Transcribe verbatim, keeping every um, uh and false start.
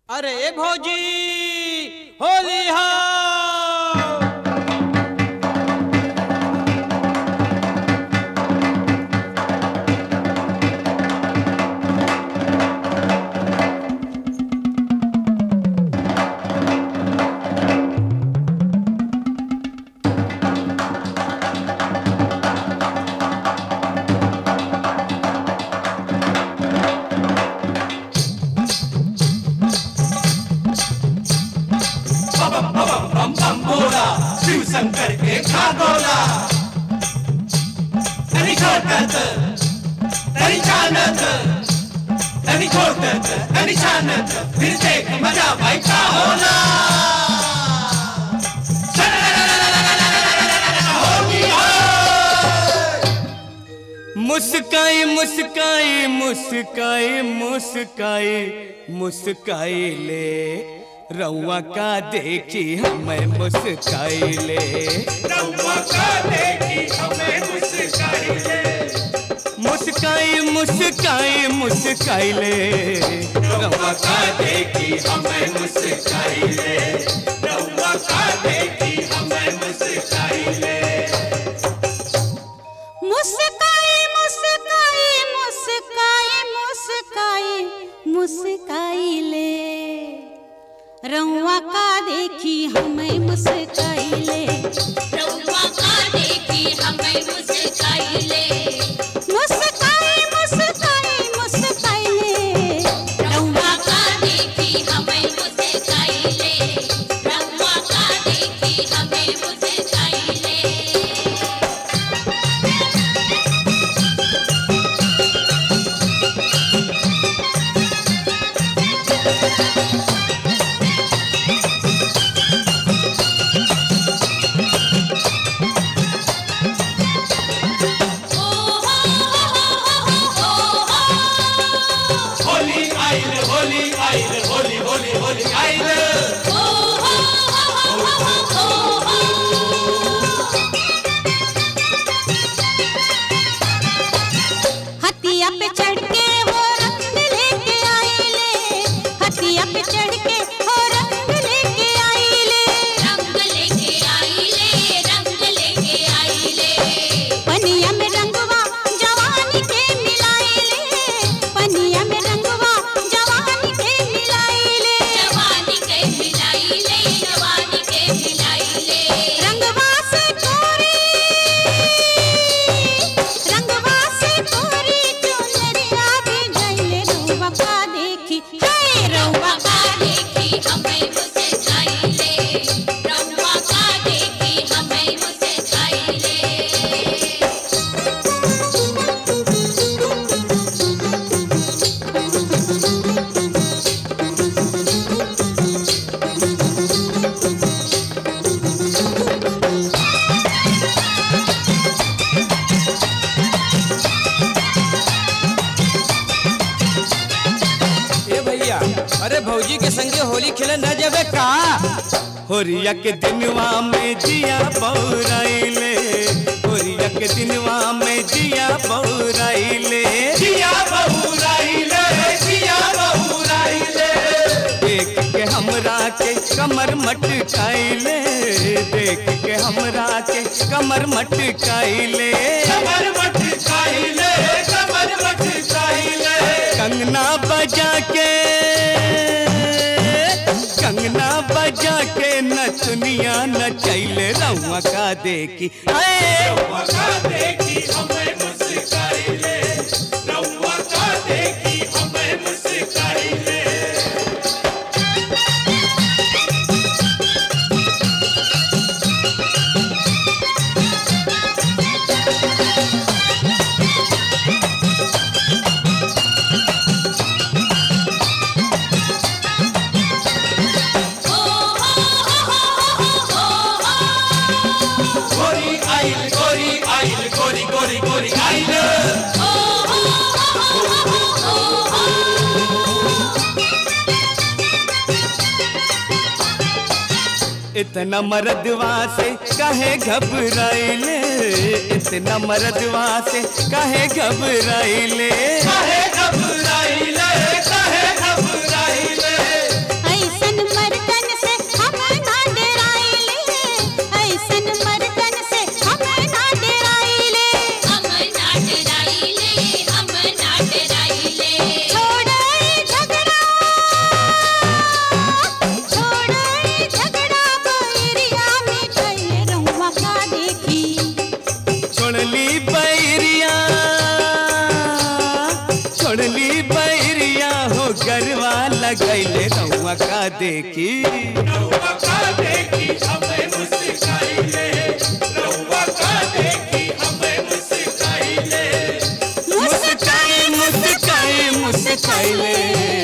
अरे भौजी होली हा शिव शंकर के खागोला तनी छोटत तनी छानत तनी छोटत तनी छानत फिर देख मजा भाई का होला मुस्काई मुस्काई मुस्काई मुस्काई मुस्काई ले रउआ का देखी हमें मुस्काई ले रउआ का देखी हमें मुस्काई ले मुस्काई मुस्काई मुस्काई ले रउआ का देखी हमें मुस्काई ले रउआ का देखी हमें मुस्काई ले मुस्काई मुस्काई मुस्काई मुस्काई मुस्काई ले रउआ का देखी हमें मुस्काई ले रउआ का देखी हमें मुस्काई ले मुस्काई मुस्काई मुस्काई ले रउआ का देखी हमें मुस्काई ले रउआ का देखी हमें मुस्काई ले होली आइल होली आइल होली होली होली आइल हथिया पे चढ़ के हो रंग लेके आई ले हथिया पे चढ़ के हो रंग लेके आई ले रंग लेके आई ले रंग लेके आई ले पनिया में रंगवा जवानी के मिलाई ले पनिया में रंगवा जवानी के मिलाई ले जवानी के मिलाई ले जवानी के मिलाई ले रंगवा से कोरी रंगवा से कोरी चुनरिया भी गइले रउआ का देखी हे रउआ रउआ का देखी हमें मुस्काई ले रउआ का देखी हमें मुस्काई ले ए भैया अरे भौजी के संगे होली खेले न जाबे का होरिया के दिनवा में जिया बौराइले होरिया के दिनवा में जिया बौराइले जिया बहुराइले जिया बहुराइले देख के हमरा के कमर मटकाइले देख के हमरा के कमर मटकाइले कमर मटकाइले कमर मटकाइले कंगना बजा के कंगना बजा के नचनिया नचैले रउआ का देखी आए रउआ का देखी हमें मुस्काइले रउआ का देखी हमें मुस्काइले गोरी आइल गोरी आइल गोरी गोरी गोरी आइल इतना मर्दवा से कहे घबराइले इतना मर्दवा से कहे घबराइले काहे घबराइले काहे घबराइले गरवा लगैले रउआ का देखी रउआ का देखी हमें मुस्काइले रउआ का देखी हमें मुस्काइले मुस्काई मुस्काई मुस्काइले